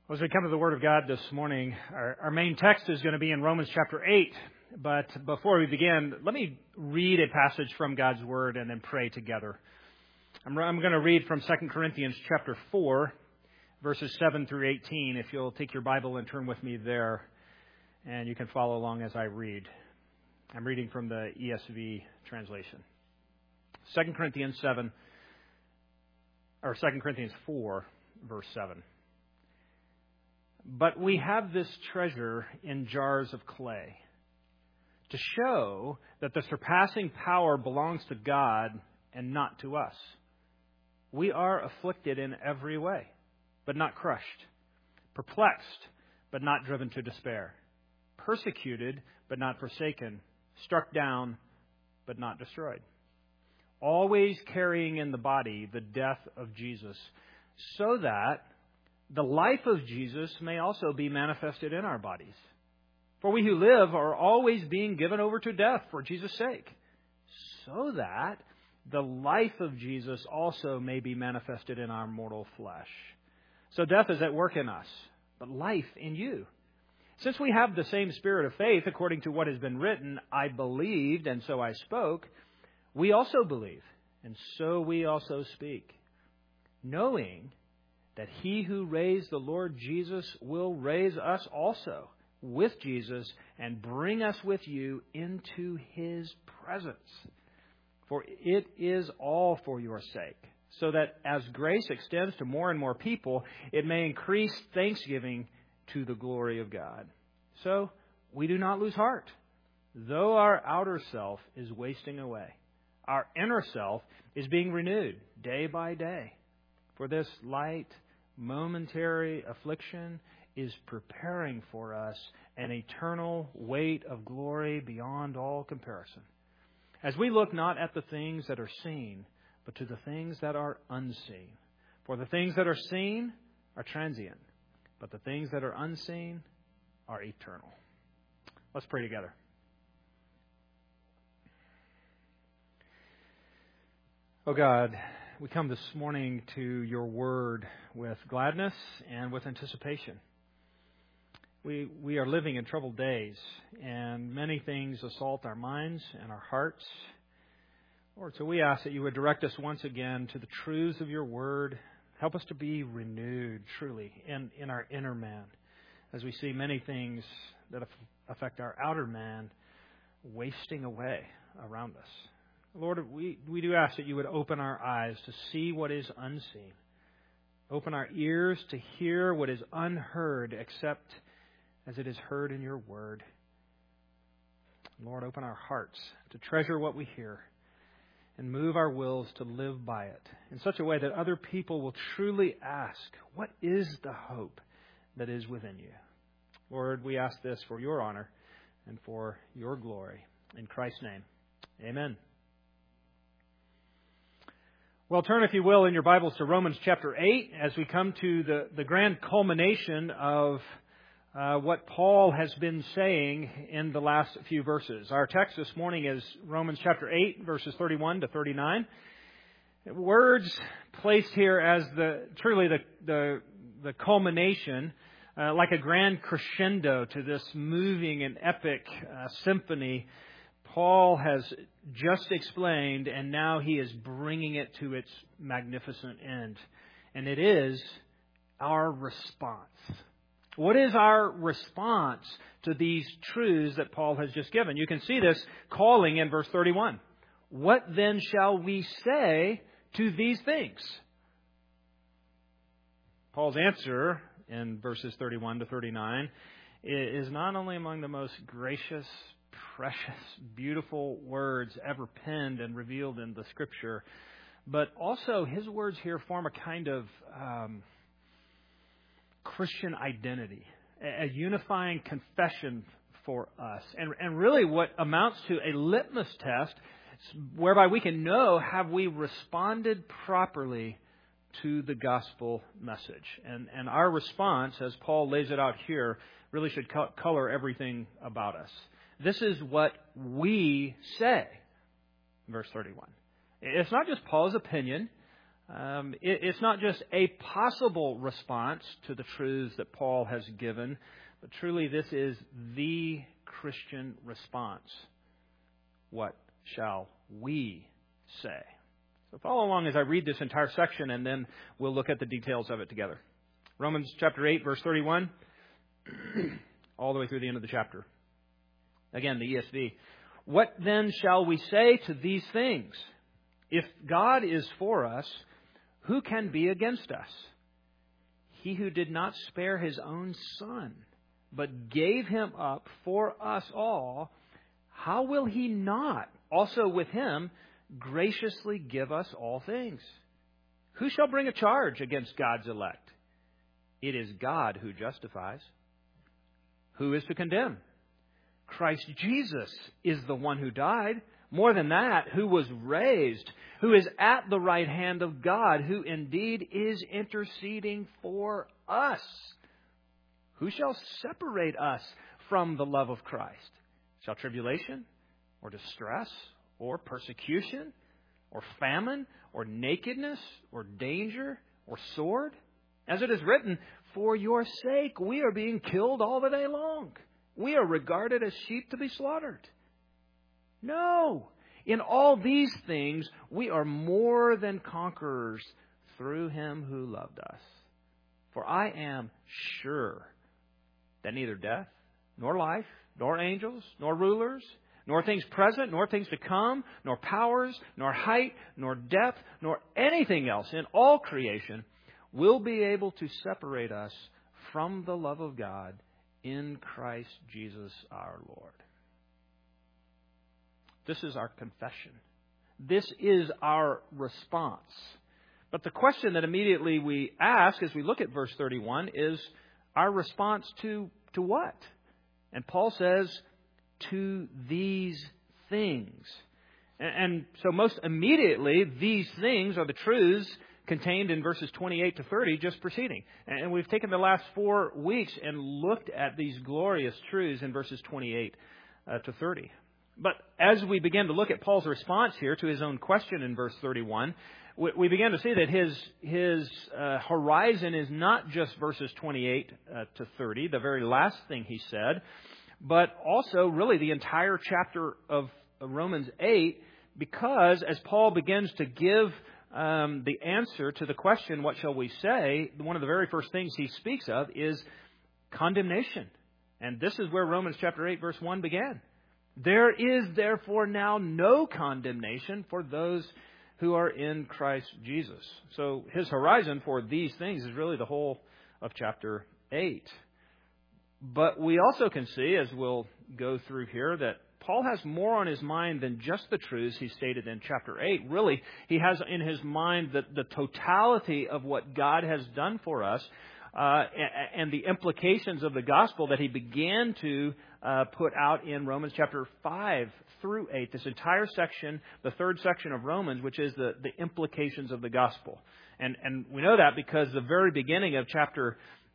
Well, as we come to the Word of God this morning, our main text is going to be in Romans chapter 8. But before we begin, let me read a passage from God's Word and then pray together. I'm going to read from 2 Corinthians chapter 4, verses 7 through 18. If you'll take your Bible and turn with me there, and you can follow along as I read. I'm reading from the ESV translation. 2 Corinthians 4, verse 7. But we have this treasure in jars of clay, to show that the surpassing power belongs to God and not to us. We are afflicted in every way, but not crushed, perplexed, but not driven to despair, persecuted, but not forsaken, struck down, but not destroyed. Always carrying in the body the death of Jesus, so that the life of Jesus may also be manifested in our bodies. For we who live are always being given over to death for Jesus' sake, so that the life of Jesus also may be manifested in our mortal flesh. So death is at work in us, but life in you. Since we have the same spirit of faith, according to what has been written, I believed, and so I spoke, we also believe, and so we also speak, knowing that He who raised the Lord Jesus will raise us also with Jesus and bring us with you into His presence. For it is all for your sake, so that as grace extends to more and more people, it may increase thanksgiving to the glory of God. So we do not lose heart. Though our outer self is wasting away, our inner self is being renewed day by day. For this light, momentary affliction is preparing for us an eternal weight of glory beyond all comparison. As we look not at the things that are seen, but to the things that are unseen. For the things that are seen are transient, but the things that are unseen are eternal. Let's pray together. Oh God, we come this morning to your word with gladness and with anticipation. We are living in troubled days, and many things assault our minds and our hearts. Lord, so we ask that you would direct us once again to the truths of your word. Help us to be renewed truly in our inner man, as we see many things that affect our outer man wasting away around us. Lord, we do ask that you would open our eyes to see what is unseen. Open our ears to hear what is unheard, except as it is heard in your word. Lord, open our hearts to treasure what we hear and move our wills to live by it in such a way that other people will truly ask, what is the hope that is within you? Lord, we ask this for your honor and for your glory. In Christ's name, amen. Well, turn, if you will, in your Bibles to Romans chapter 8 as we come to the grand culmination of what Paul has been saying in the last few verses. Our text this morning is Romans chapter 8, verses 31 to 39. Words placed here as truly the culmination, like a grand crescendo to this moving and epic symphony Paul has just explained, and now he is bringing it to its magnificent end. And it is our response. What is our response to these truths that Paul has just given? You can see this calling in verse 31. What then shall we say to these things? Paul's answer in verses 31 to 39 is not only among the most gracious, precious, beautiful words ever penned and revealed in the Scripture, but also his words here form a kind of Christian identity, a unifying confession for us, and really what amounts to a litmus test whereby we can know, have we responded properly to the gospel message? And our response, as Paul lays it out here, really should color everything about us. This is what we say, verse 31. It's not just Paul's opinion. It's not just a possible response to the truths that Paul has given, but truly this is the Christian response. What shall we say? So follow along as I read this entire section, and then we'll look at the details of it together. Romans chapter 8, verse 31, all the way through the end of the chapter. Again, the ESV. What then shall we say to these things? If God is for us, who can be against us? He who did not spare His own Son, but gave Him up for us all, how will He not also with Him graciously give us all things? Who shall bring a charge against God's elect? It is God who justifies. Who is to condemn? Christ Jesus is the one who died. More than that, who was raised, who is at the right hand of God, who indeed is interceding for us. Who shall separate us from the love of Christ? Shall tribulation, or distress, or persecution, or famine, or nakedness, or danger, or sword? As it is written, for your sake we are being killed all the day long. We are regarded as sheep to be slaughtered. No. In all these things, we are more than conquerors through Him who loved us. For I am sure that neither death, nor life, nor angels, nor rulers, nor things present, nor things to come, nor powers, nor height, nor depth, nor anything else in all creation will be able to separate us from the love of God in Christ Jesus our Lord. This is our confession. This is our response. But the question that immediately we ask as we look at verse 31 is our response to what? And Paul says, to these things. And so most immediately, these things are the truths contained in verses 28 to 30 just preceding. And we've taken the last 4 weeks and looked at these glorious truths in verses 28 to 30. But as we begin to look at Paul's response here to his own question in verse 31, we begin to see that his horizon is not just verses 28 to 30, the very last thing he said, but also really the entire chapter of Romans 8, because as Paul begins to give the answer to the question, what shall we say? One of the very first things he speaks of is condemnation. And this is where Romans chapter 8 verse 1 began. There is therefore now no condemnation for those who are in Christ Jesus. So his horizon for these things is really the whole of chapter 8. But we also can see, as we'll go through here, that Paul has more on his mind than just the truths he stated in chapter 8. Really, he has in his mind the totality of what God has done for us and the implications of the gospel that he began to put out in Romans chapter 5 through 8. This entire section, the third section of Romans, which is the implications of the gospel. And we know that because the very beginning of chapter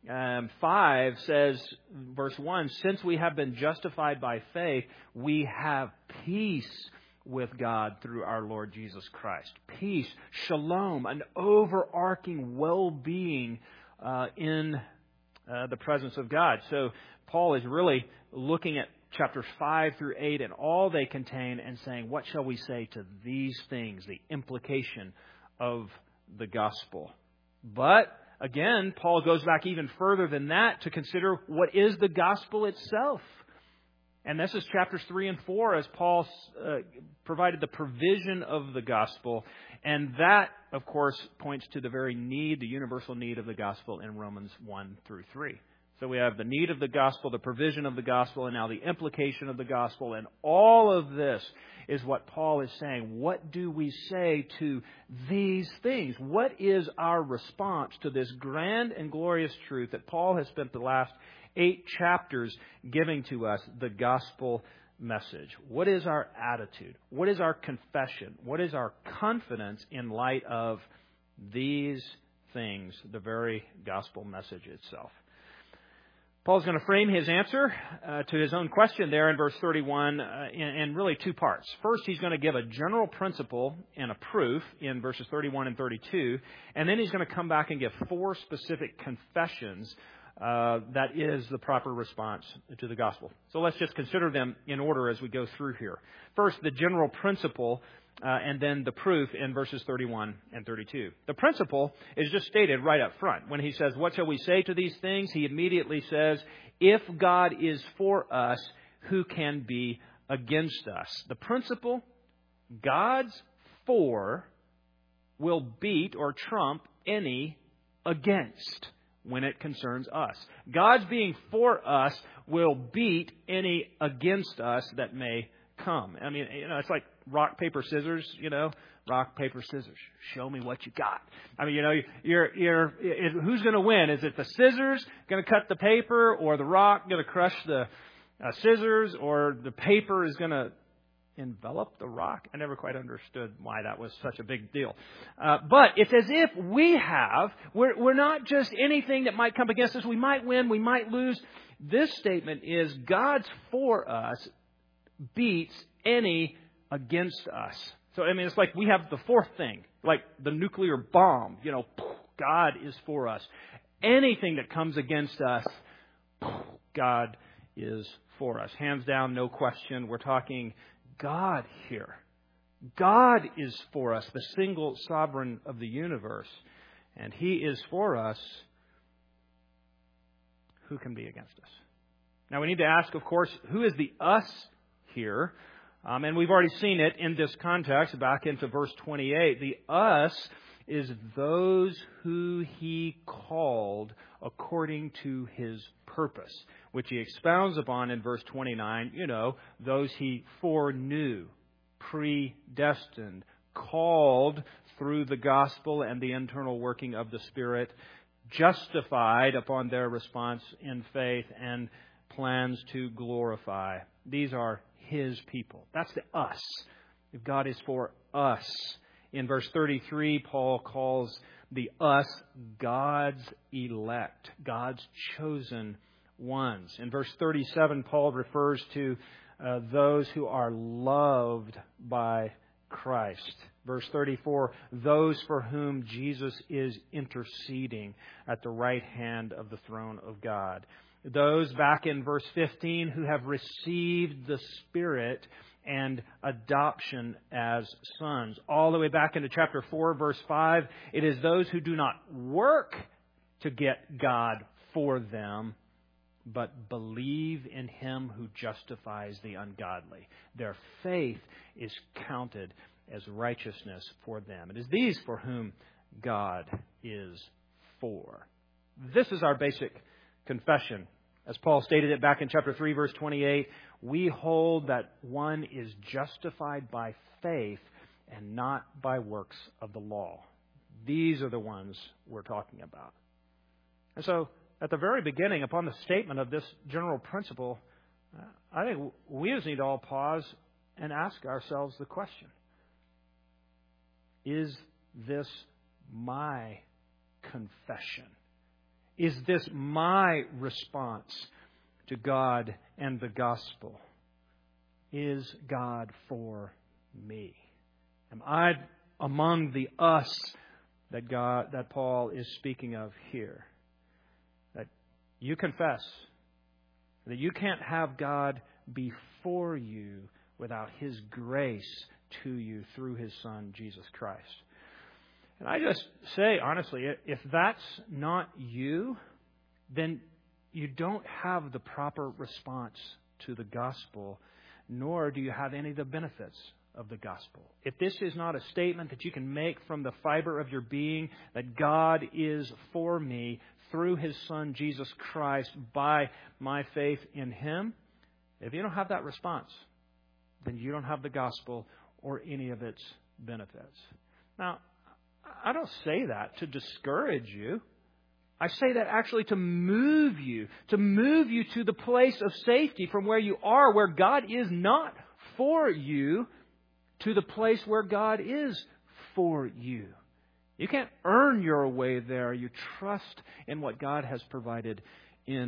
5 says, verse 1, since we have been justified by faith, we have peace with God through our Lord Jesus Christ. Peace, shalom, an overarching well-being in the presence of God. So Paul is really looking at chapters 5 through 8 and all they contain and saying, what shall we say to these things, the implication of the gospel? But again, Paul goes back even further than that to consider what is the gospel itself. And this is chapters 3 and 4 as Paul provided the provision of the gospel. And that, of course, points to the very need, the universal need of the gospel in Romans 1 through 3. So we have the need of the gospel, the provision of the gospel, and now the implication of the gospel. And all of this is what Paul is saying. What do we say to these things? What is our response to this grand and glorious truth that Paul has spent the last 8 chapters giving to us, the gospel message? What is our attitude? What is our confession? What is our confidence in light of these things, the very gospel message itself? Paul's going to frame his answer to his own question there in verse 31 in really two parts. First, he's going to give a general principle and a proof in verses 31 and 32, and then he's going to come back and give four specific confessions that is the proper response to the gospel. So let's just consider them in order as we go through here. First, the general principle, and then the proof in verses 31 and 32. The principle is just stated right up front. When he says, "What shall we say to these things?" he immediately says, "If God is for us, who can be against us?" The principle, God's for, will beat or trump any against when it concerns us. God's being for us will beat any against us that may come. I mean, it's like rock, paper, scissors, rock, paper, scissors. Show me what you got. I mean, who's going to win? Is it the scissors going to cut the paper, or the rock going to crush the scissors, or the paper is going to envelop the rock? I never quite understood why that was such a big deal. But it's as if we're not just anything that might come against us. We might win, we might lose. This statement is God's for us beats any against us. So, I mean, it's like we have the fourth thing, like the nuclear bomb. God is for us. Anything that comes against us, God is for us. Hands down, no question. We're talking God here. God is for us, the single sovereign of the universe. And He is for us. Who can be against us? Now, we need to ask, of course, who is the us here? And we've already seen it in this context, back into verse 28. The us is those who He called according to His purpose, which He expounds upon in verse 29. Those He foreknew, predestined, called through the gospel and the internal working of the Spirit, justified upon their response in faith, and plans to glorify. These are His people. That's the us. If God is for us. In verse 33, Paul calls the us God's elect, God's chosen ones. In verse 37, Paul refers to those who are loved by Christ. Verse 34, those for whom Jesus is interceding at the right hand of the throne of God. Those, back in verse 15, who have received the Spirit and adoption as sons. All the way back into chapter 4, verse 5, it is those who do not work to get God for them, but believe in Him who justifies the ungodly. Their faith is counted as righteousness for them. It is these for whom God is for. This is our basic confession. As Paul stated it back in chapter 3, verse 28, we hold that one is justified by faith and not by works of the law. These are the ones we're talking about. And so, at the very beginning, upon the statement of this general principle, I think we just need to all pause and ask ourselves the question: is this my confession? Is this my response to God and the gospel? Is God for me? Am I among the us that Paul is speaking of here? That you confess that you can't have God before you without His grace to you through His Son, Jesus Christ. And I just say, honestly, if that's not you, then you don't have the proper response to the gospel, nor do you have any of the benefits of the gospel. If this is not a statement that you can make from the fiber of your being, that God is for me through His Son, Jesus Christ, by my faith in Him, if you don't have that response, then you don't have the gospel or any of its benefits. Now, I don't say that to discourage you. I say that actually to move you to the place of safety from where you are, where God is not for you, to the place where God is for you. You can't earn your way there. You trust in what God has provided in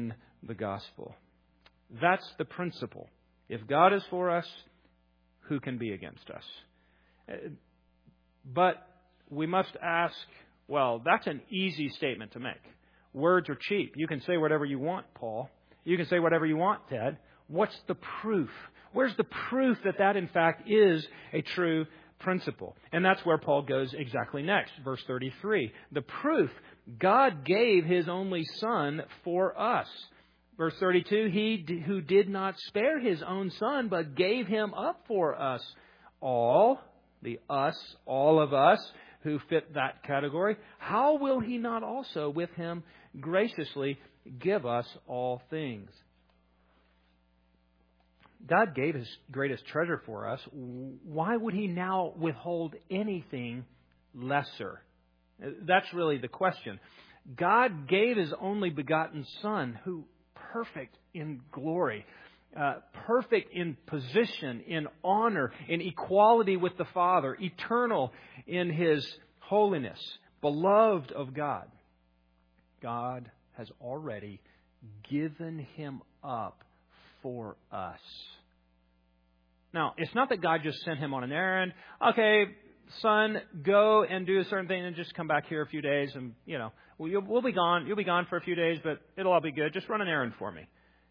the gospel. That's the principle. If God is for us, who can be against us? But we must ask, well, that's an easy statement to make. Words are cheap. You can say whatever you want, Paul. You can say whatever you want, Ted. What's the proof? Where's the proof that that, in fact, is a true principle? And that's where Paul goes exactly next. Verse 33. The proof, God gave His only Son for us. Verse 32, He who did not spare His own Son, but gave Him up for us all, all of us who fit that category, how will He not also with Him graciously give us all things? God gave His greatest treasure for us. Why would He now withhold anything lesser? That's really the question. God gave His only begotten Son, who perfect in glory, perfect in position, in honor, in equality with the Father, eternal in His holiness, beloved of God. God has already given Him up for us. Now, it's not that God just sent Him on an errand. Okay, Son, go and do a certain thing and just come back here a few days and, we'll be gone. You'll be gone for a few days, but it'll all be good. Just run an errand for me.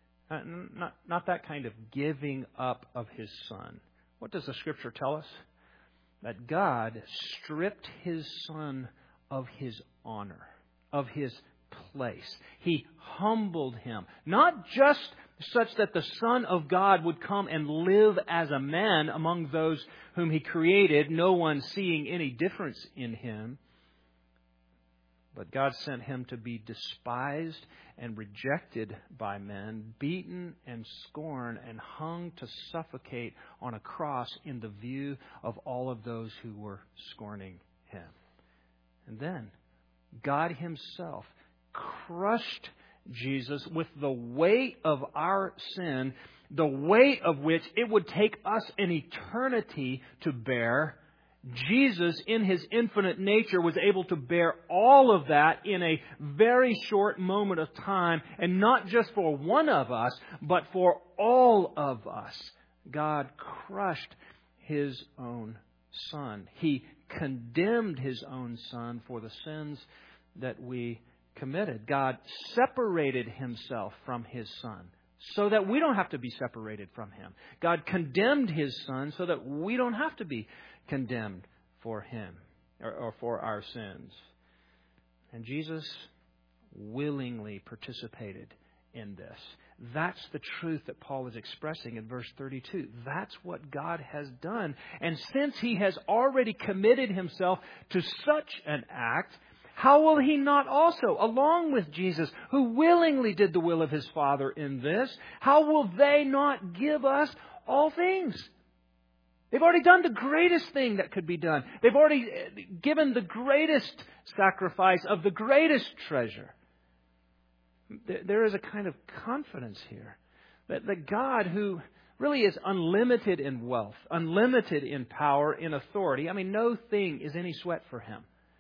Not that kind of giving up of His Son. What does the Scripture tell us? That God stripped His Son of His honor, of His place. He humbled Him. Not just such that the Son of God would come and live as a man among those whom He created, no one seeing any difference in Him. But God sent Him to be despised and rejected by men, beaten and scorned, and hung to suffocate on a cross in the view of all of those who were scorning Him. And then God Himself crushed Jesus with the weight of our sin, the weight of which it would take us an eternity to bear. Jesus, in His infinite nature, was able to bear all of that in a very short moment of time, and not just for one of us, but for all of us. God crushed His own Son. He condemned His own Son for the sins that we committed. God separated Himself from His Son so that we don't have to be separated from Him. God condemned His Son so that we don't have to be condemned for Him or for our sins. And Jesus willingly participated in this. That's the truth that Paul is expressing in verse 32. That's what God has done. And since He has already committed Himself to such an act, how will He not also, along with Jesus, who willingly did the will of His Father in this, how will they not give us all things? They've already done the greatest thing that could be done. They've already given the greatest sacrifice of the greatest treasure. There is a kind of confidence here that God, who really is unlimited in wealth, unlimited in power, in authority, no thing is any sweat for Him.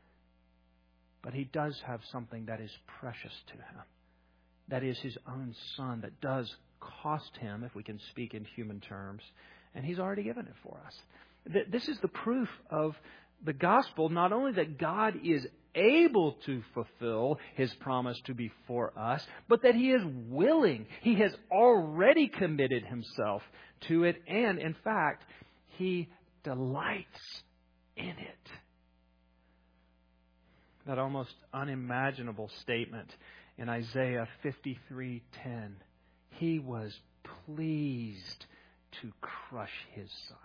But He does have something that is precious to Him. That is His own Son, that does cost Him, if we can speak in human terms. And He's already given it for us. This is the proof of the gospel, not only that God is able to fulfill His promise to be for us, but that He is willing. He has already committed Himself to it. And, in fact, He delights in it. That almost unimaginable statement in Isaiah 53:10. He was pleased to crush His Son.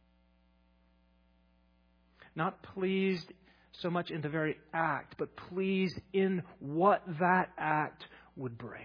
Not pleased so much in the very act, but pleased in what that act would bring.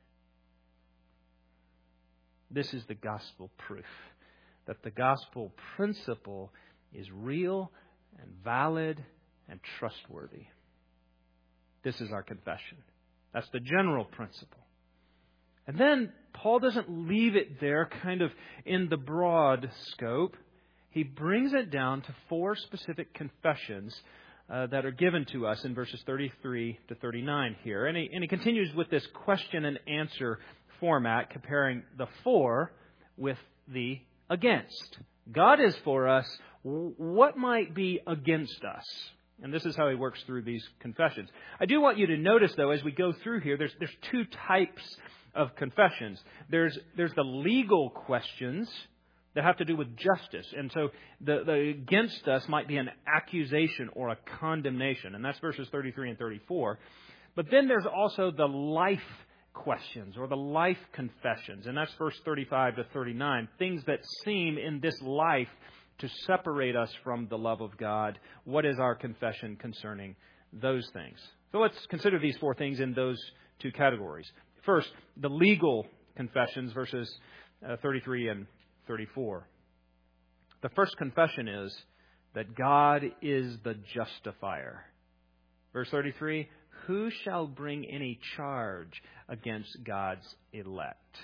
This is the gospel proof that the gospel principle is real and valid and trustworthy. This is our confession. That's the general principle. And then Paul doesn't leave it there kind of in the broad scope. He brings it down to 4 specific confessions that are given to us in verses 33 to 39 here. And he continues with this question and answer format, comparing the for with the against. God is for us. What might be against us? And this is how he works through these confessions. I do want you to notice, though, as we go through here, there's two types of confessions. There's the legal questions that have to do with justice. And so the against us might be an accusation or a condemnation. And that's verses 33 and 34. But then there's also the life questions or the life confessions. And that's verse 35 to 39. Things that seem in this life to separate us from the love of God. What is our confession concerning those things? So let's consider these four things in those two categories. First, the legal confessions, verses 33 and 34. The first confession is that God is the justifier. Verse 33, who shall bring any charge against God's elect?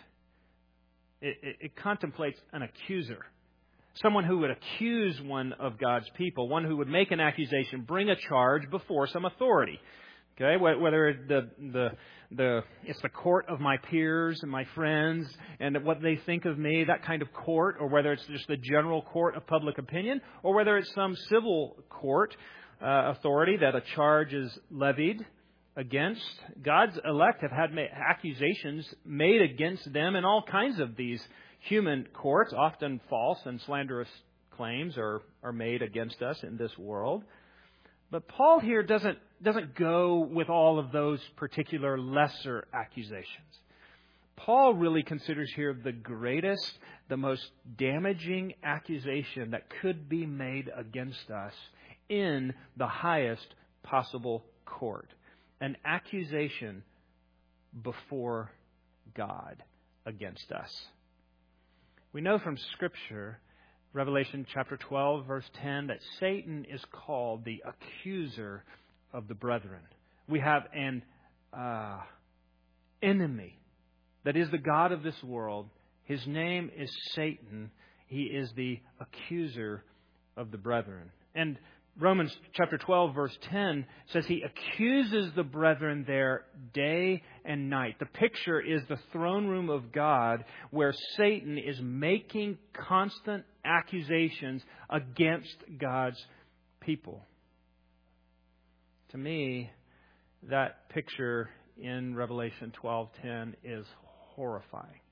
It contemplates an accuser. Someone who would accuse one of God's people, one who would make an accusation, bring a charge before some authority. Okay, whether it's the court of my peers and my friends and what they think of me, that kind of court, or whether it's just the general court of public opinion, or whether it's some civil court authority that a charge is levied against. God's elect have had accusations made against them in all kinds of these human courts. Often false and slanderous claims are made against us in this world. But Paul here doesn't go with all of those particular lesser accusations. Paul really considers here the greatest, the most damaging accusation that could be made against us in the highest possible court. An accusation before God against us. We know from Scripture, Revelation chapter 12, verse 10, that Satan is called the accuser of the brethren. We have an enemy that is the god of this world. His name is Satan. He is the accuser of the brethren. And Romans chapter 12, verse 10 says he accuses the brethren there day and night. The picture is the throne room of God where Satan is making constant accusations against God's people. To me, that picture in Revelation 12:10 is horrifying.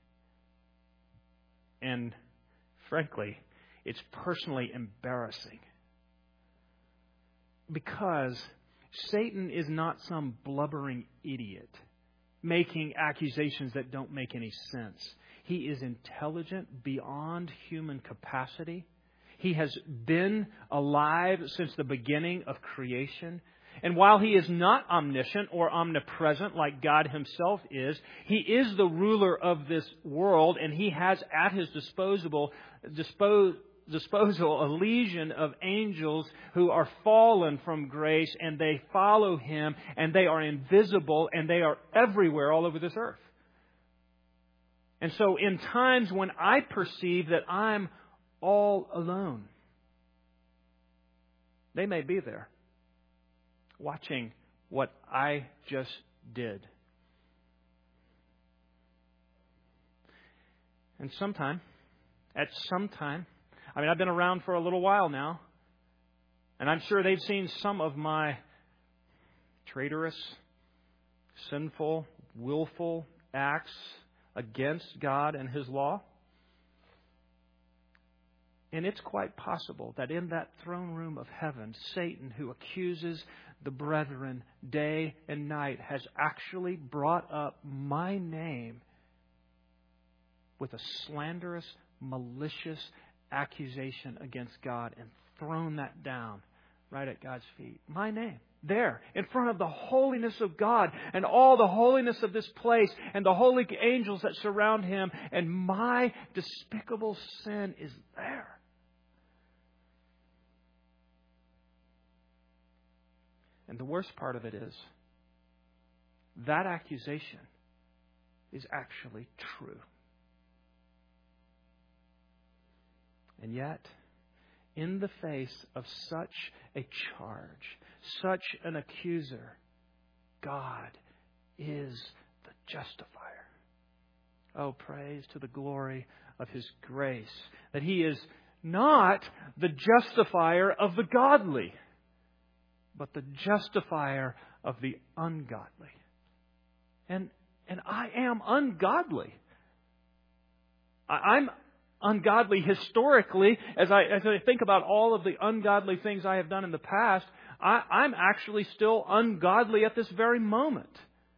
And frankly, it's personally embarrassing. Because Satan is not some blubbering idiot making accusations that don't make any sense. He is intelligent beyond human capacity. He has been alive since the beginning of creation. And while he is not omniscient or omnipresent like God himself is, he is the ruler of this world, and he has at his disposal a legion of angels who are fallen from grace, and they follow him, and they are invisible, and they are everywhere all over this earth. And so in times when I perceive that I'm all alone, they may be there watching what I just did. And at some time, I've been around for a little while now, and I'm sure they've seen some of my traitorous, sinful, willful acts against God and His law. And it's quite possible that in that throne room of heaven, Satan, who accuses the brethren day and night, has actually brought up my name with a slanderous, malicious accusation against God and thrown that down right at God's feet. My name. There, in front of the holiness of God and all the holiness of this place and the holy angels that surround Him, and my despicable sin is there. And the worst part of it is, that accusation is actually true. And yet, in the face of such a charge, such an accuser, God is the justifier. Oh, praise to the glory of His grace, that He is not the justifier of the godly, but the justifier of the ungodly. And I am ungodly. I'm ungodly historically. As I think about all of the ungodly things I have done in the past, I'm actually still ungodly at this very moment.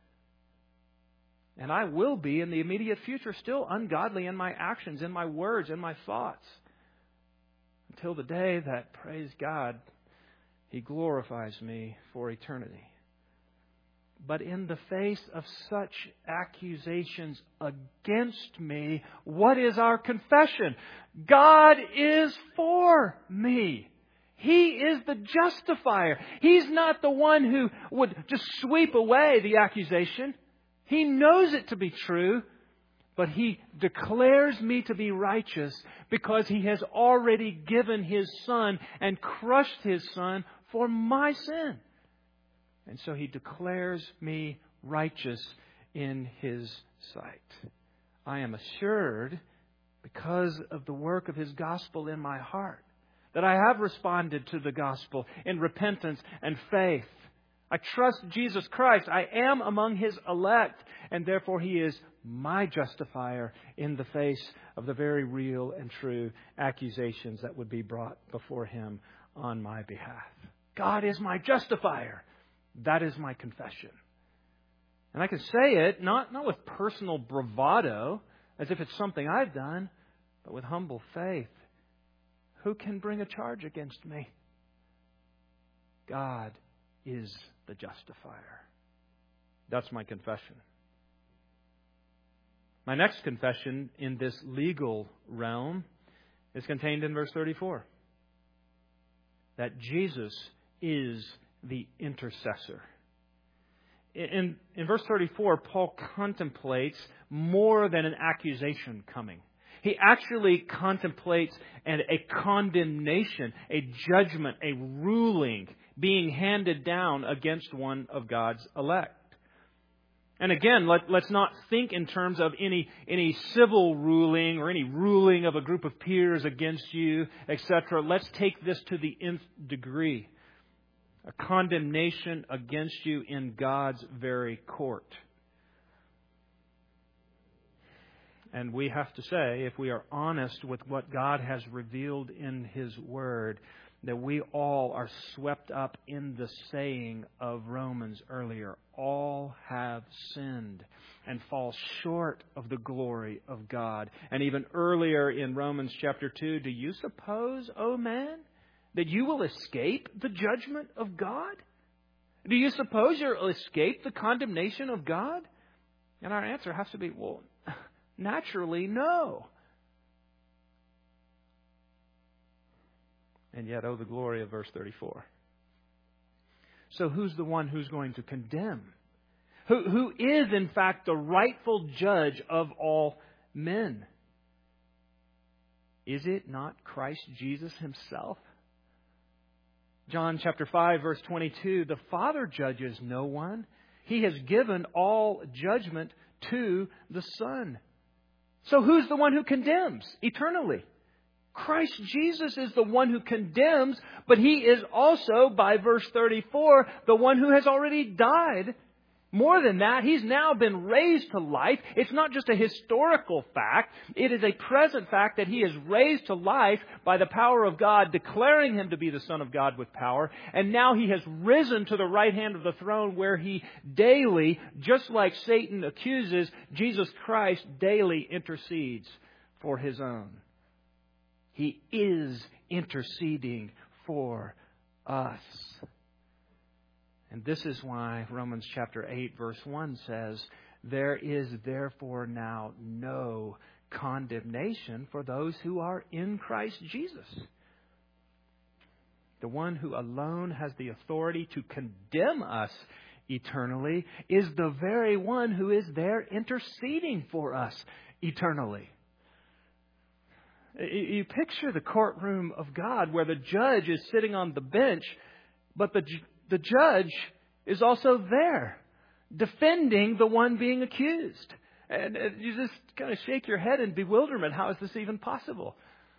And I will be in the immediate future still ungodly in my actions, in my words, in my thoughts. Until the day that, praise God, He glorifies me for eternity. But in the face of such accusations against me, what is our confession? God is for me. He is the justifier. He's not the one who would just sweep away the accusation. He knows it to be true, but He declares me to be righteous because He has already given His Son and crushed His Son for my sin. And so He declares me righteous in His sight. I am assured, because of the work of His gospel in my heart, that I have responded to the gospel in repentance and faith. I trust Jesus Christ. I am among His elect, and therefore He is my justifier in the face of the very real and true accusations that would be brought before Him on my behalf. God is my justifier. That is my confession. And I can say it not with personal bravado, as if it's something I've done, but with humble faith. Who can bring a charge against me? God is the justifier. That's my confession. My next confession in this legal realm is contained in verse 34. That Jesus is the intercessor. In verse 34, Paul contemplates more than an accusation coming. He actually contemplates a condemnation, a judgment, a ruling being handed down against one of God's elect. And again, let's not think in terms of any civil ruling or any ruling of a group of peers against you, etc. Let's take this to the nth degree. A condemnation against you in God's very court. And we have to say, if we are honest with what God has revealed in His Word, that we all are swept up in the saying of Romans earlier. All have sinned and fall short of the glory of God. And even earlier in Romans chapter 2, do you suppose, O man, that you will escape the judgment of God? Do you suppose you'll escape the condemnation of God? And our answer has to be, well, naturally, no. And yet, oh, the glory of verse 34. So who's the one who's going to condemn? Who is, in fact, the rightful judge of all men? Is it not Christ Jesus Himself? John chapter 5, verse 22, the Father judges no one. He has given all judgment to the Son. So who's the one who condemns eternally? Christ Jesus is the one who condemns, but He is also, by verse 34, the one who has already died. More than that, He's now been raised to life. It's not just a historical fact. It is a present fact that He is raised to life by the power of God, declaring Him to be the Son of God with power. And now He has risen to the right hand of the throne where He daily, just like Satan accuses, Jesus Christ daily intercedes for His own. He is interceding for us. And this is why Romans chapter 8 verse 1 says, there is therefore now no condemnation for those who are in Christ Jesus. The one who alone has the authority to condemn us eternally is the very one who is there interceding for us eternally. You picture the courtroom of God where the judge is sitting on the bench, but the judge is also there, defending the one being accused. And you just kind of shake your head in bewilderment. How is this even possible?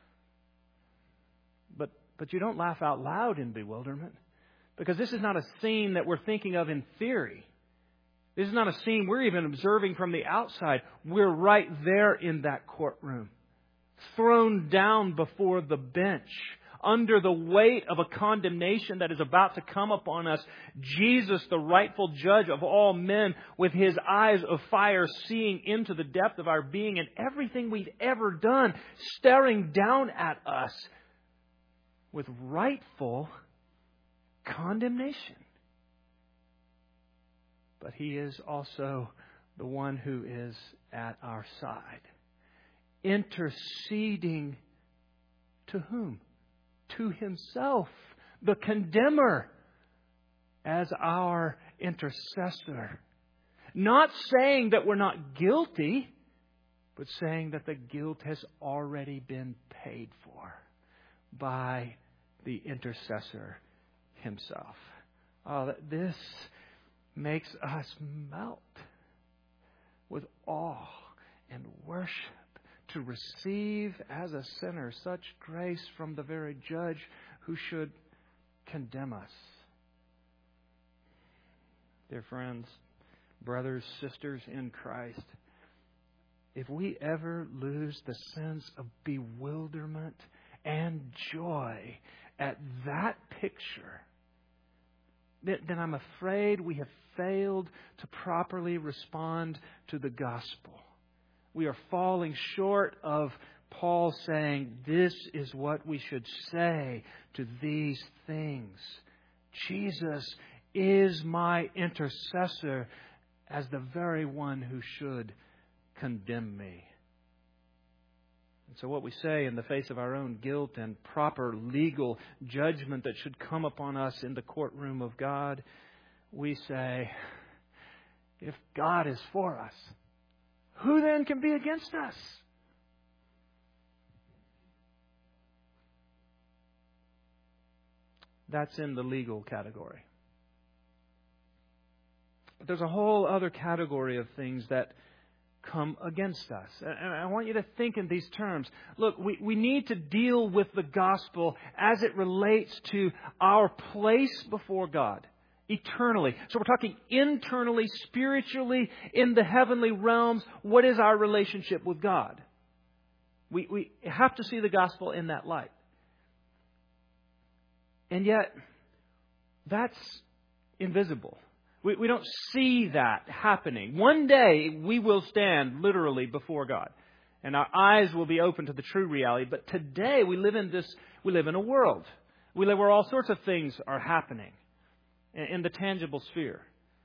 But you don't laugh out loud in bewilderment, because this is not a scene that we're thinking of in theory. This is not a scene we're even observing from the outside. We're right there in that courtroom, thrown down before the bench, under the weight of a condemnation that is about to come upon us. Jesus, the rightful judge of all men, with His eyes of fire seeing into the depth of our being and everything we've ever done, staring down at us with rightful condemnation. But He is also the one who is at our side, interceding to whom? To Himself, the condemner, as our intercessor. Not saying that we're not guilty, but saying that the guilt has already been paid for by the intercessor Himself. Oh, this makes us melt with awe and worship to receive as a sinner such grace from the very judge who should condemn us. Dear friends, brothers, sisters in Christ, if we ever lose the sense of bewilderment and joy at that picture, then I'm afraid we have failed to properly respond to the gospel. We are falling short of Paul saying, this is what we should say to these things. Jesus is my intercessor as the very one who should condemn me. And so what we say in the face of our own guilt and proper legal judgment that should come upon us in the courtroom of God, we say, if God is for us, who then can be against us? That's in the legal category. But there's a whole other category of things that come against us. And I want you to think in these terms. Look, we need to deal with the gospel as it relates to our place before God eternally. So we're talking internally, spiritually, in the heavenly realms. What is our relationship with God? We have to see the gospel in that light. And yet, that's invisible. We don't see that happening. One day we will stand literally before God, and our eyes will be open to the true reality. But today we live in a world. We live where all sorts of things are happening in the tangible sphere.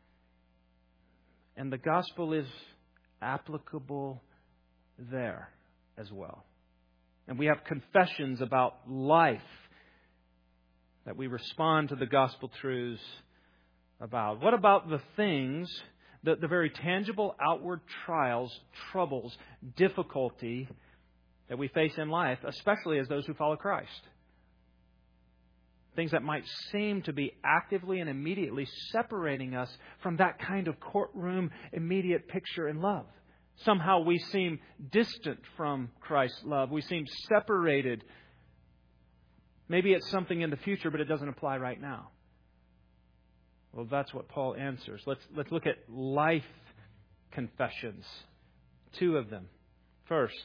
And the gospel is applicable there as well. And we have confessions about life that we respond to the gospel truths about. What about the things, the very tangible outward trials, troubles, difficulty that we face in life, especially as those who follow Christ? Things that might seem to be actively and immediately separating us from that kind of courtroom immediate picture and love. Somehow we seem distant from Christ's love. We seem separated. Maybe it's something in the future, but it doesn't apply right now. Well, that's what Paul answers. Let's look at life confessions. 2 of them. First,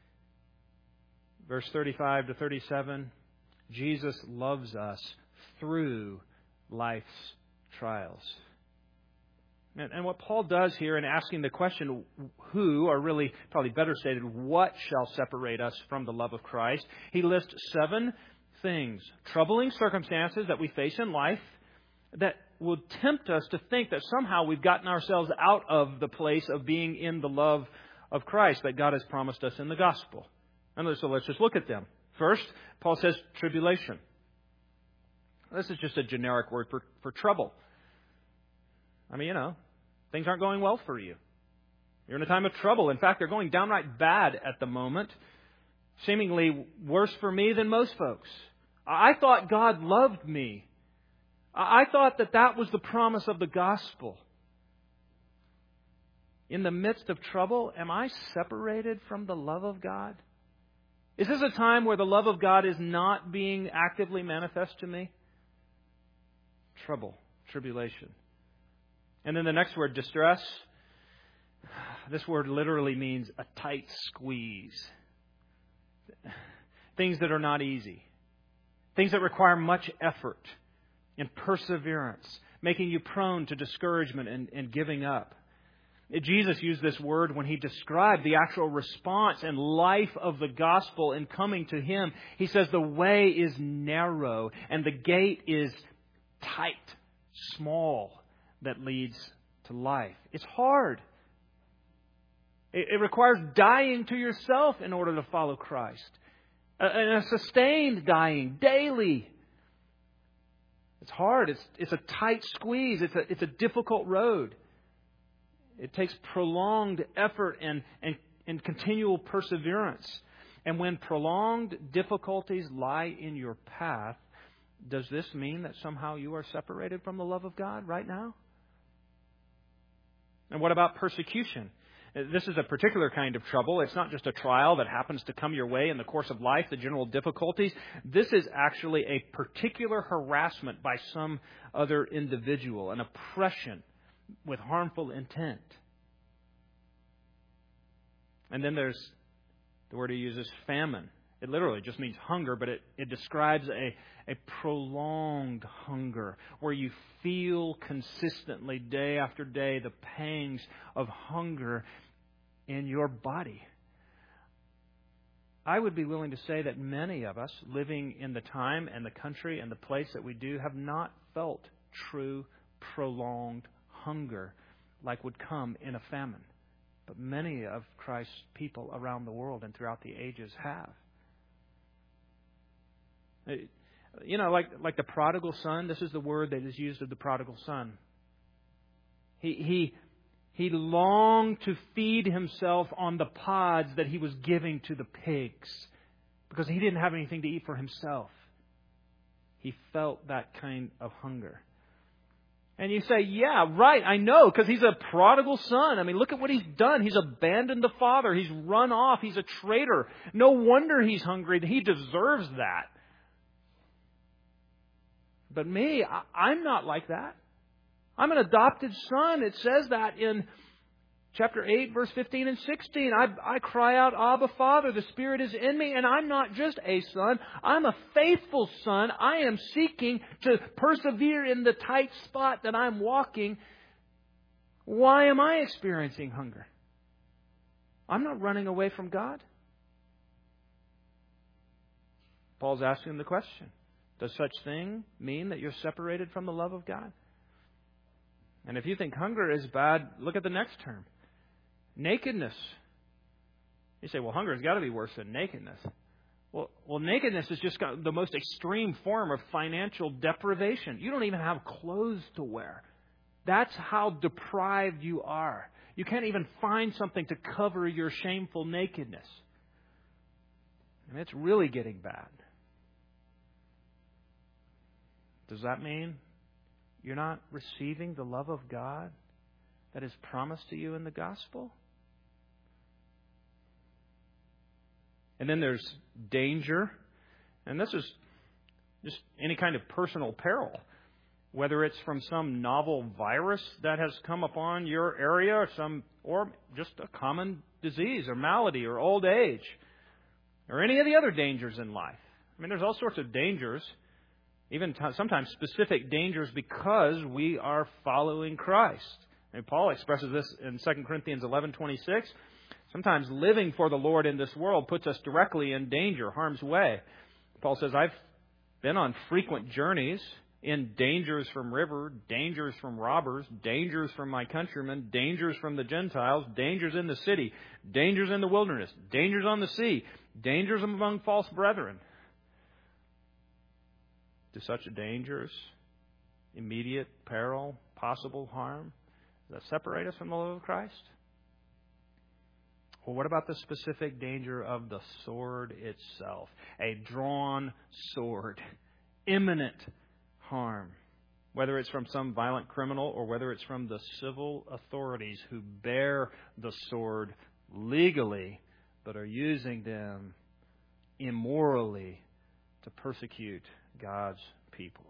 verse 35 to 37, Jesus loves us through life's trials. And what Paul does here in asking the question, who, or really probably better stated, what shall separate us from the love of Christ? He lists 7 things, troubling circumstances that we face in life that will tempt us to think that somehow we've gotten ourselves out of the place of being in the love of Christ that God has promised us in the gospel. And so let's just look at them. First, Paul says tribulation. This is just a generic word for trouble. I mean, things aren't going well for you. You're in a time of trouble. In fact, they're going downright bad at the moment. seemingly worse for me than most folks. I thought God loved me. I thought that was the promise of the gospel. In the midst of trouble, am I separated from the love of God? Is this a time where the love of God is not being actively manifest to me? Trouble, tribulation. And then the next word, distress. This word literally means a tight squeeze. Things that are not easy. Things that require much effort and perseverance, making you prone to discouragement and giving up. Jesus used this word when He described the actual response and life of the gospel in coming to Him. He says the way is narrow and the gate is tight, small, that leads to life. It's hard. It requires dying to yourself in order to follow Christ. And a sustained dying daily. It's hard. It's a tight squeeze. It's a difficult road. It takes prolonged effort and continual perseverance. And when prolonged difficulties lie in your path, does this mean that somehow you are separated from the love of God right now? And what about persecution? This is a particular kind of trouble. It's not just a trial that happens to come your way in the course of life, the general difficulties. This is actually a particular harassment by some other individual, an oppression with harmful intent. And then there's the word He uses, famine. It literally just means hunger, but it describes a prolonged hunger where you feel consistently day after day the pangs of hunger in your body. I would be willing to say that many of us living in the time and the country and the place that we do have not felt true prolonged hunger like would come in a famine. But many of Christ's people around the world and throughout the ages have. You know, like the prodigal son, this is the word that is used of the prodigal son. He longed to feed himself on the pods that he was giving to the pigs because he didn't have anything to eat for himself. He felt that kind of hunger. And you say, yeah, right, I know, because he's a prodigal son. I mean, look at what he's done. He's abandoned the father. He's run off. He's a traitor. No wonder he's hungry. He deserves that. But me, I'm not like that. I'm an adopted son. It says that in chapter 8, verse 15 and 16. I cry out, Abba, Father, the Spirit is in me, and I'm not just a son. I'm a faithful son. I am seeking to persevere in the tight spot that I'm walking. Why am I experiencing hunger? I'm not running away from God. Paul's asking the question. Does such thing mean that you're separated from the love of God? And if you think hunger is bad, look at the next term. Nakedness. You say, well, hunger has got to be worse than nakedness. Well, nakedness is just the most extreme form of financial deprivation. You don't even have clothes to wear. That's how deprived you are. You can't even find something to cover your shameful nakedness. And it's really getting bad. Does that mean you're not receiving the love of God that is promised to you in the gospel? And then there's danger. And this is just any kind of personal peril. Whether it's from some novel virus that has come upon your area or just a common disease or malady or old age or any of the other dangers in life. I mean, there's all sorts of dangers. Even sometimes specific dangers because we are following Christ. And Paul expresses this in 2 Corinthians 11:26. Sometimes living for the Lord in this world puts us directly in danger, harm's way. Paul says, I've been on frequent journeys in dangers from river, dangers from robbers, dangers from my countrymen, dangers from the Gentiles, dangers in the city, dangers in the wilderness, dangers on the sea, dangers among false brethren. Do such dangers, immediate peril, possible harm, does that separate us from the love of Christ? Well, what about the specific danger of the sword itself? A drawn sword. Imminent harm. Whether it's from some violent criminal or whether it's from the civil authorities who bear the sword legally but are using them immorally to persecute God's people.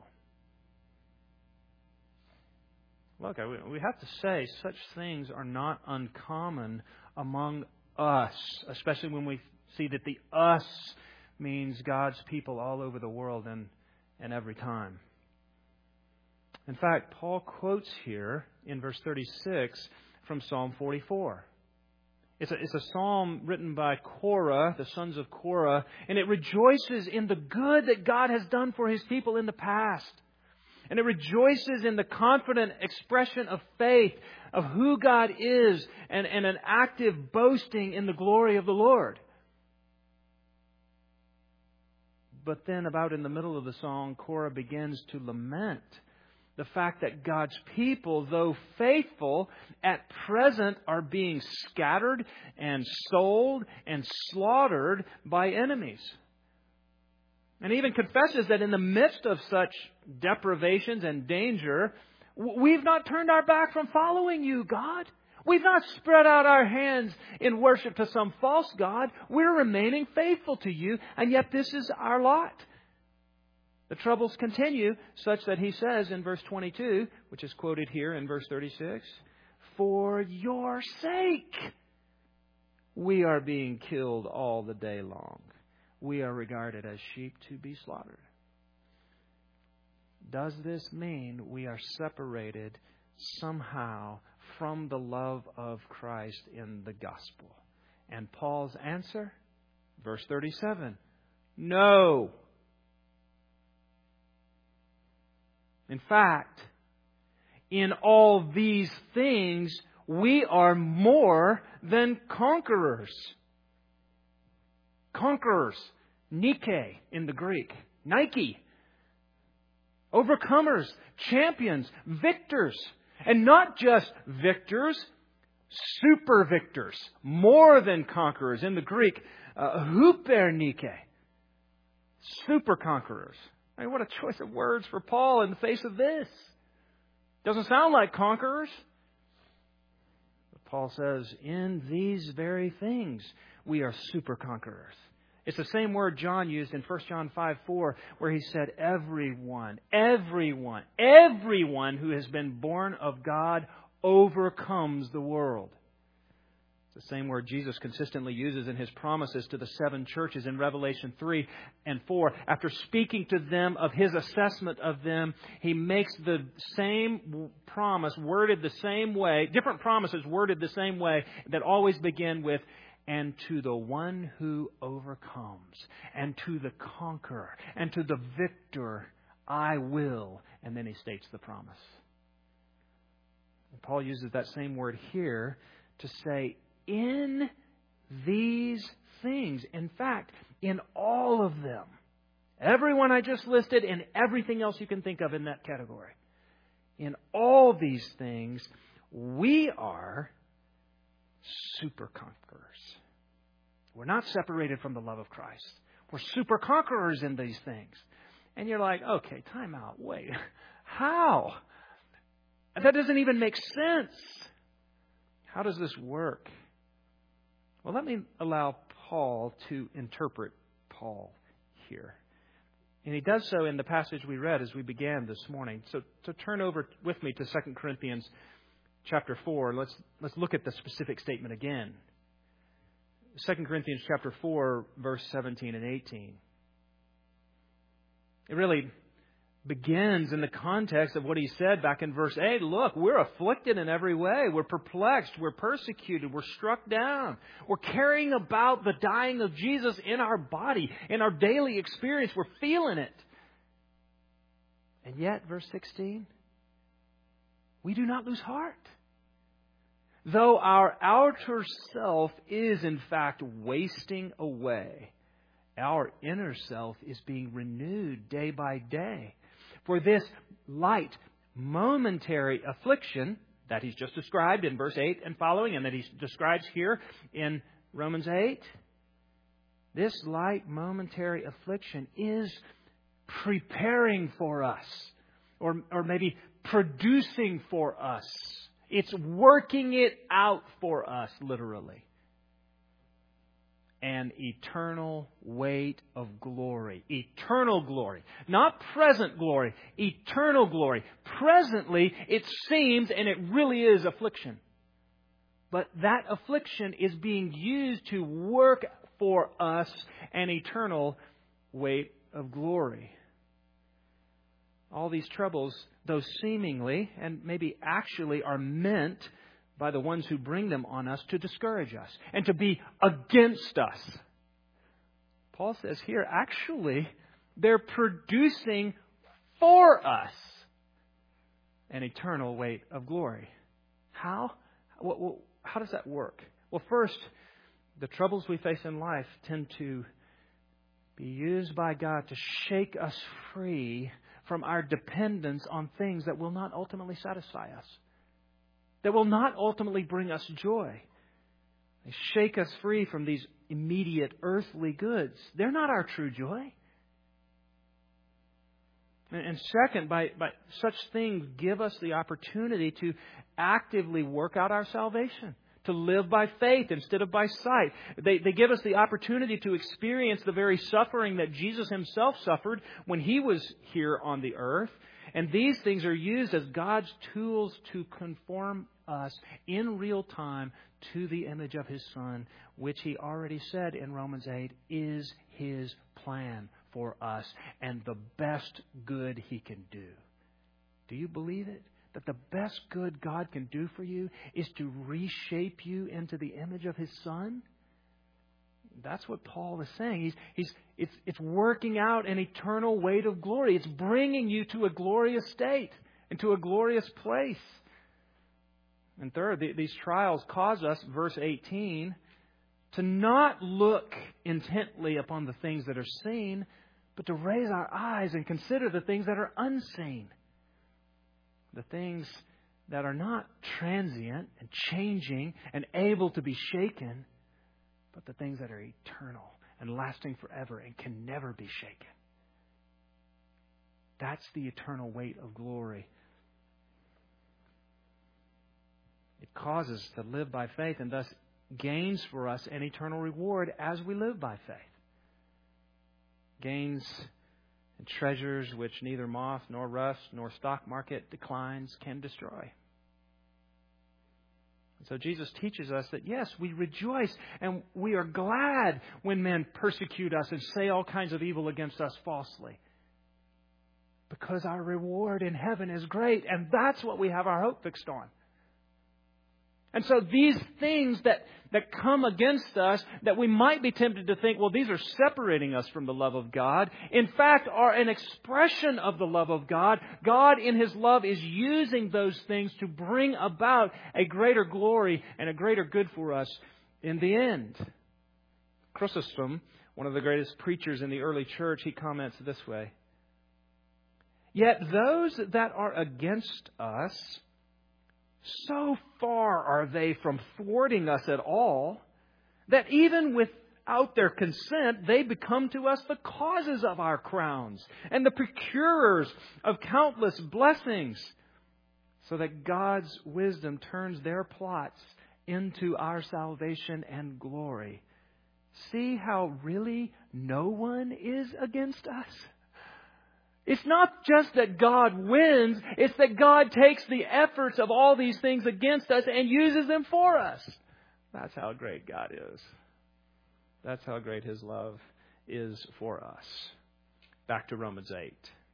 Look, we have to say such things are not uncommon among us, especially when we see that the us means God's people all over the world and every time. In fact, Paul quotes here in verse 36 from Psalm 44. It's a psalm written by Korah, the sons of Korah, and it rejoices in the good that God has done for His people in the past. And it rejoices in the confident expression of faith of who God is and an active boasting in the glory of the Lord. But then about in the middle of the song, Korah begins to lament the fact that God's people, though faithful, at present are being scattered and sold and slaughtered by enemies. And even confesses that in the midst of such deprivations and danger, we've not turned our back from following you, God. We've not spread out our hands in worship to some false god. We're remaining faithful to you, and yet this is our lot. The troubles continue such that he says in verse 22, which is quoted here in verse 36, "For your sake we are being killed all the day long. We are regarded as sheep to be slaughtered." Does this mean we are separated somehow from the love of Christ in the gospel? And Paul's answer, verse 37, no. In fact, in all these things, we are more than conquerors. Conquerors, Nike in the Greek, Nike. Overcomers, champions, victors. And not just victors, super victors, more than conquerors. In the Greek, huper Nike, super conquerors. I mean, what a choice of words for Paul in the face of this. Doesn't sound like conquerors. But Paul says, in these very things, we are super conquerors. It's the same word John used in 1 John 5:4, where he said, everyone who has been born of God overcomes the world. It's the same word Jesus consistently uses in His promises to the 7 churches in Revelation 3 and 4. After speaking to them of His assessment of them, He makes the same promise worded the same way, different promises worded the same way, that always begin with, and to the one who overcomes, and to the conqueror, and to the victor, I will. And then he states the promise. And Paul uses that same word here to say, in these things, in fact, in all of them, everyone I just listed and everything else you can think of in that category, in all these things, we are super conquerors. We're not separated from the love of Christ. We're super conquerors in these things. And you're like, okay, time out. Wait, how? That doesn't even make sense. How does this work? Well, let me allow Paul to interpret Paul here. And he does so in the passage we read as we began this morning. So turn over with me to 2 Corinthians chapter 4. Let's look at the specific statement again. 2 Corinthians chapter 4, verse 17 and 18. It really begins in the context of what he said back in verse 8. Look, we're afflicted in every way. We're perplexed. We're persecuted. We're struck down. We're carrying about the dying of Jesus in our body, in our daily experience. We're feeling it. And yet, verse 16, we do not lose heart. Though our outer self is in fact wasting away, our inner self is being renewed day by day. For this light, momentary affliction that he's just described in verse 8 and following, and that he describes here in Romans 8. This light momentary affliction is preparing for us, or maybe producing for us. It's working it out for us, literally. An eternal weight of glory. Eternal glory. Not present glory. Eternal glory. Presently, it seems, and it really is, affliction. But that affliction is being used to work for us an eternal weight of glory. All these troubles, though seemingly and maybe actually are meant by the ones who bring them on us to discourage us and to be against us. Paul says here, actually, they're producing for us an eternal weight of glory. How? How does that work? Well, first, the troubles we face in life tend to be used by God to shake us free from our dependence on things that will not ultimately satisfy us, that will not ultimately bring us joy. They shake us free from these immediate earthly goods. They're not our true joy. And second, by such things give us the opportunity to actively work out our salvation, to live by faith instead of by sight. They give us the opportunity to experience the very suffering that Jesus Himself suffered when He was here on the earth. And these things are used as God's tools to conform us in real time to the image of His Son, which He already said in Romans 8 is His plan for us and the best good He can do. Do you believe it? That the best good God can do for you is to reshape you into the image of His Son? That's what Paul is saying. It's working out an eternal weight of glory. It's bringing you to a glorious state and to a glorious place. And third, these trials cause us, verse 18, to not look intently upon the things that are seen, but to raise our eyes and consider the things that are unseen. The things that are not transient and changing and able to be shaken, but the things that are eternal and lasting forever and can never be shaken. That's the eternal weight of glory. It causes us to live by faith and thus gains for us an eternal reward as we live by faith. Gains and treasures which neither moth nor rust nor stock market declines can destroy. And so Jesus teaches us that, yes, we rejoice and we are glad when men persecute us and say all kinds of evil against us falsely. Because our reward in heaven is great, and that's what we have our hope fixed on. And so these things that come against us, that we might be tempted to think, well, these are separating us from the love of God, in fact, are an expression of the love of God. God, in His love, is using those things to bring about a greater glory and a greater good for us in the end. Chrysostom, one of the greatest preachers in the early church, he comments this way: "Yet those that are against us, so far are they from thwarting us at all, that even without their consent, they become to us the causes of our crowns and the procurers of countless blessings, so that God's wisdom turns their plots into our salvation and glory. See how really no one is against us." It's not just that God wins, it's that God takes the efforts of all these things against us and uses them for us. That's how great God is. That's how great His love is for us. Back to Romans 8.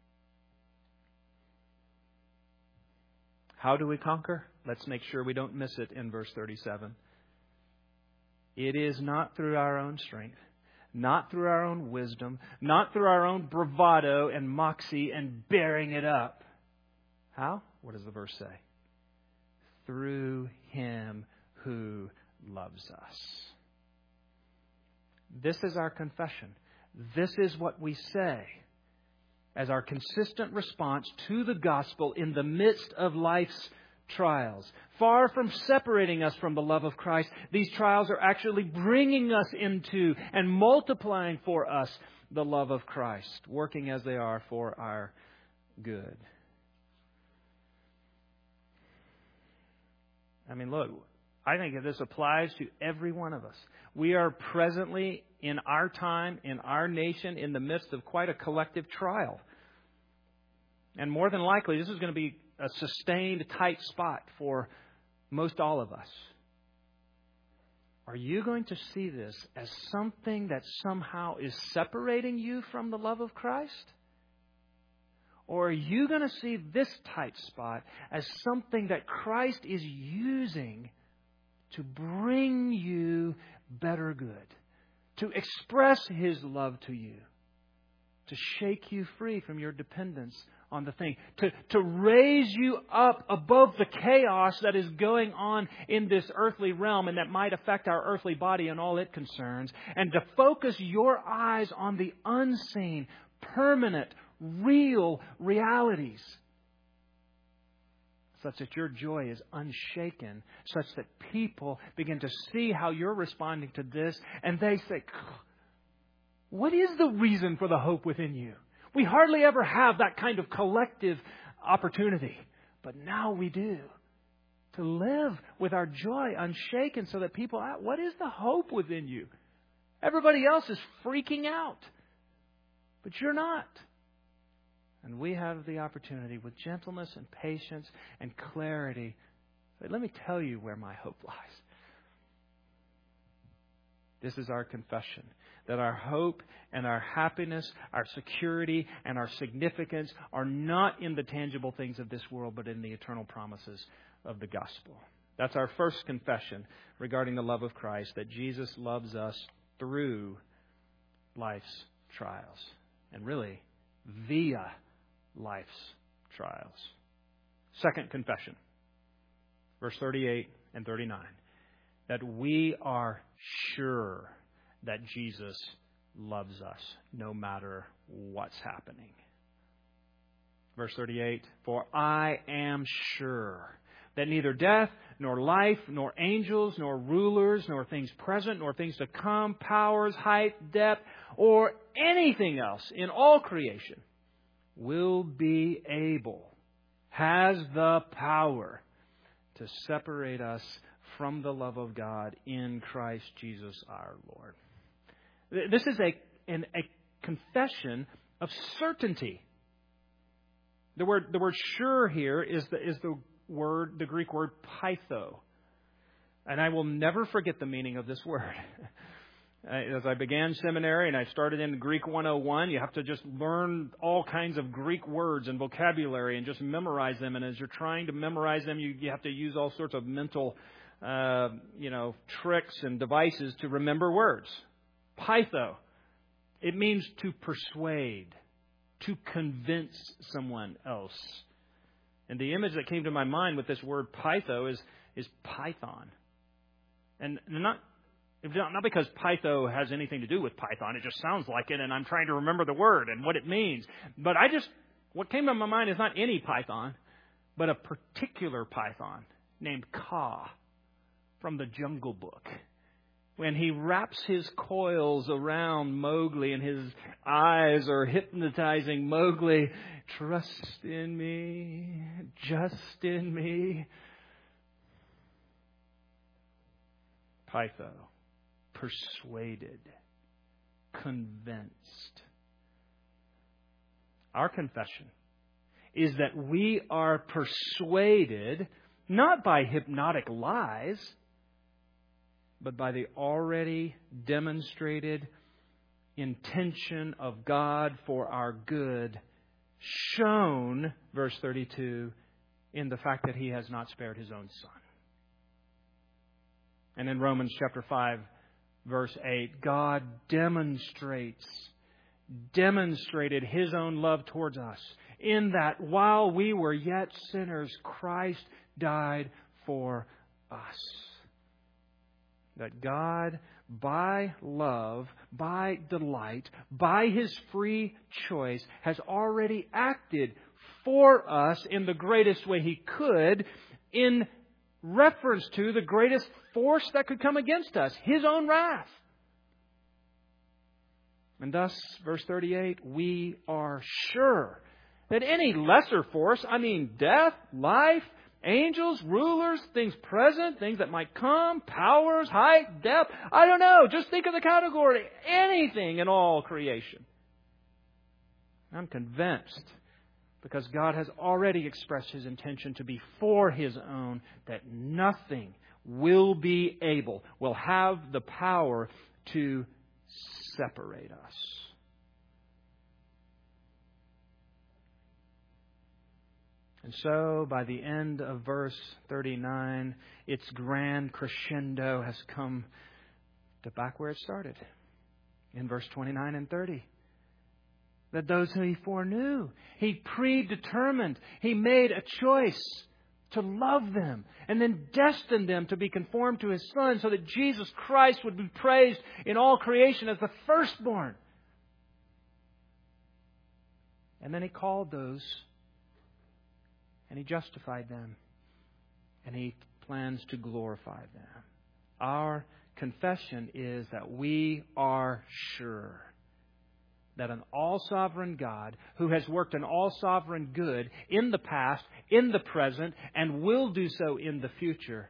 How do we conquer? Let's make sure we don't miss it in verse 37. It is not through our own strength, not through our own wisdom, not through our own bravado and moxie and bearing it up. How? What does the verse say? Through Him who loves us. This is our confession. This is what we say as our consistent response to the gospel in the midst of life's trials. Far from separating us from the love of Christ, these trials are actually bringing us into and multiplying for us the love of Christ, working as they are for our good. I mean, look, I think this applies to every one of us. We are presently, in our time, in our nation, in the midst of quite a collective trial. And more than likely, this is going to be a sustained, tight spot for most all of us. Are you going to see this as something that somehow is separating you from the love of Christ? Or are you going to see this tight spot as something that Christ is using to bring you better good, to express His love to you, to shake you free from your dependence on the thing, to raise you up above the chaos that is going on in this earthly realm and that might affect our earthly body and all it concerns, and to focus your eyes on the unseen, permanent, real realities, such that your joy is unshaken, such that people begin to see how you're responding to this, and they say, what is the reason for the hope within you? We hardly ever have that kind of collective opportunity, but now we do. To live with our joy unshaken so that people ask, what is the hope within you? Everybody else is freaking out, but you're not. And we have the opportunity with gentleness and patience and clarity. Let me tell you where my hope lies. This is our confession, that our hope and our happiness, our security and our significance are not in the tangible things of this world, but in the eternal promises of the gospel. That's our first confession regarding the love of Christ, that Jesus loves us through life's trials, and really via life's trials. Second confession, verse 38 and 39, that we are sure that Jesus loves us no matter what's happening. Verse 38, for I am sure that neither death, nor life, nor angels, nor rulers, nor things present, nor things to come, powers, height, depth, or anything else in all creation will be able, has the power to separate us from the love of God in Christ Jesus our Lord. This is a confession of certainty. The word sure here is the Greek word pytho. And I will never forget the meaning of this word. As I began seminary and I started in Greek 101, you have to just learn all kinds of Greek words and vocabulary and just memorize them. And as you're trying to memorize them, you have to use all sorts of mental, tricks and devices to remember words. Pytho. It means to persuade, to convince someone else. And the image that came to my mind with this word pytho is python. And not because Pytho has anything to do with Python. It just sounds like it, and I'm trying to remember the word and what it means. But what came to my mind is not any python, but a particular python named Kaa from the Jungle Book. When he wraps his coils around Mowgli and his eyes are hypnotizing Mowgli, trust in me, just in me. Pytho. Persuaded, convinced. Our confession is that we are persuaded not by hypnotic lies, but by the already demonstrated intention of God for our good, shown, verse 32, in the fact that He has not spared His own Son. And in Romans chapter 5, verse 8, God demonstrated His own love towards us in that while we were yet sinners, Christ died for us. That God, by love, by delight, by His free choice, has already acted for us in the greatest way He could in reference to the greatest force that could come against us, His own wrath. And thus, verse 38, we are sure that any lesser force, death, life, angels, rulers, things present, things that might come, powers, height, depth, I don't know. Just think of the category. Anything in all creation. I'm convinced, because God has already expressed His intention to be for His own, that nothing will have the power to separate us. And so, by the end of verse 39, its grand crescendo has come to back where it started, in verse 29 and 30. That those who He foreknew, He predetermined, He made a choice to love them and then destined them to be conformed to His Son so that Jesus Christ would be praised in all creation as the firstborn. And then He called those and He justified them and He plans to glorify them. Our confession is that we are sure that an all-sovereign God who has worked an all-sovereign good in the past, in the present, and will do so in the future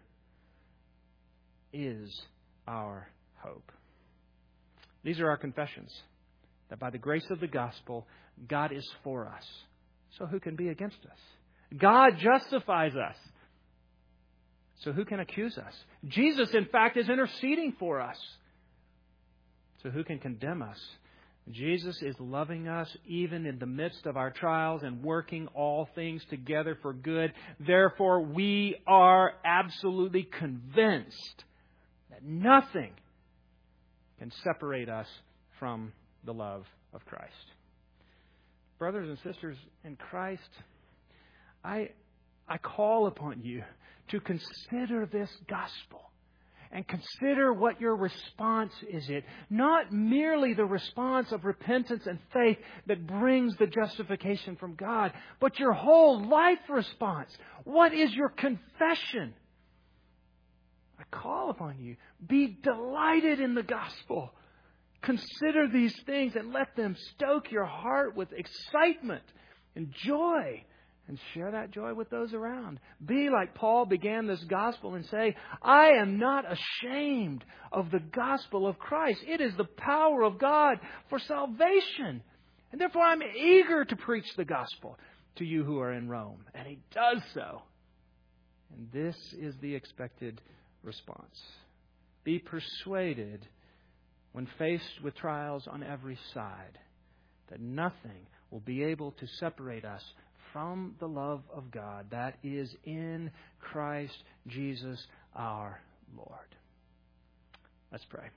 is our hope. These are our confessions. That by the grace of the gospel, God is for us. So who can be against us? God justifies us. So who can accuse us? Jesus, in fact, is interceding for us. So who can condemn us? Jesus is loving us even in the midst of our trials and working all things together for good. Therefore, we are absolutely convinced that nothing can separate us from the love of Christ. Brothers and sisters in Christ, I call upon you to consider this gospel. And consider what your response is it. Not merely the response of repentance and faith that brings the justification from God, but your whole life response. What is your confession? I call upon you. Be delighted in the gospel. Consider these things and let them stoke your heart with excitement and joy. And share that joy with those around. Be like Paul began this gospel and say, I am not ashamed of the gospel of Christ. It is the power of God for salvation. And therefore I'm eager to preach the gospel to you who are in Rome. And he does so. And this is the expected response. Be persuaded when faced with trials on every side that nothing will be able to separate us from the love of God that is in Christ Jesus our Lord. Let's pray.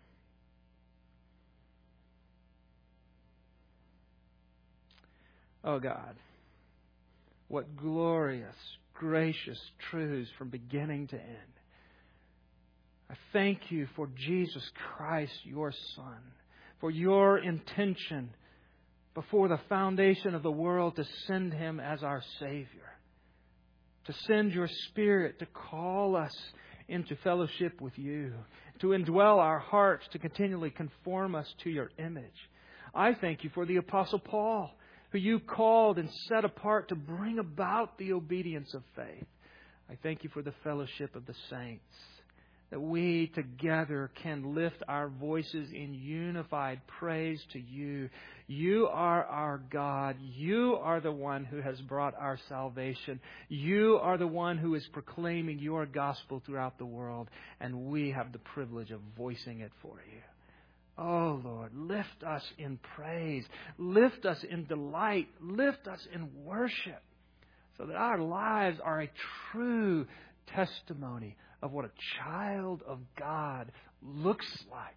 Oh God, what glorious, gracious truths from beginning to end. I thank you for Jesus Christ, your Son, for your intention before the foundation of the world to send Him as our Savior, to send your Spirit to call us into fellowship with you, to indwell our hearts, to continually conform us to your image. I thank you for the Apostle Paul, who you called and set apart to bring about the obedience of faith. I thank you for the fellowship of the saints, that we together can lift our voices in unified praise to you. You are our God. You are the one who has brought our salvation. You are the one who is proclaiming your gospel throughout the world, and we have the privilege of voicing it for you. Oh Lord, lift us in praise. Lift us in delight. Lift us in worship, so that our lives are a true testimony of what a child of God looks like.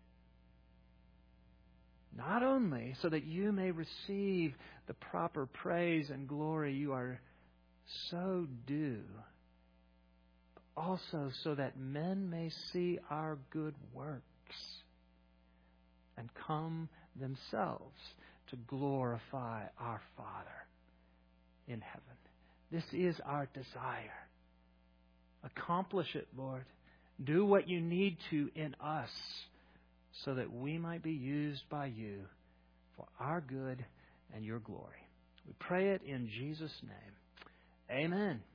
Not only so that you may receive the proper praise and glory you are so due, but also so that men may see our good works and come themselves to glorify our Father in heaven. This is our desire. Accomplish it, Lord. Do what you need to in us so that we might be used by you for our good and your glory. We pray it in Jesus' name. Amen.